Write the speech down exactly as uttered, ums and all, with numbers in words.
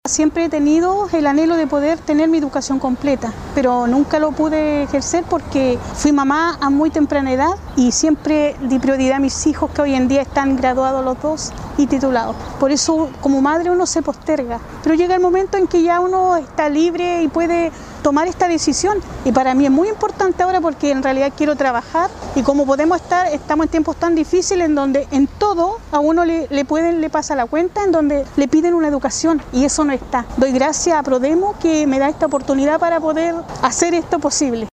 Siempre he tenido el anhelo de poder tener mi educación completa, pero nunca lo pude ejercer porque fui mamá a muy temprana edad y siempre di prioridad a mis hijos, que hoy en día están graduados los dos y titulados. Por eso como madre uno se posterga, pero llega el momento en que ya uno está libre y puede tomar esta decisión, y para mí es muy importante ahora porque en realidad quiero trabajar, y como podemos estar, estamos en tiempos tan difíciles en donde en todo a uno le, le pueden, le pasa la cuenta, en donde le piden una educación y eso no está. Doy gracias a Prodemo que me da esta oportunidad para poder hacer esto posible.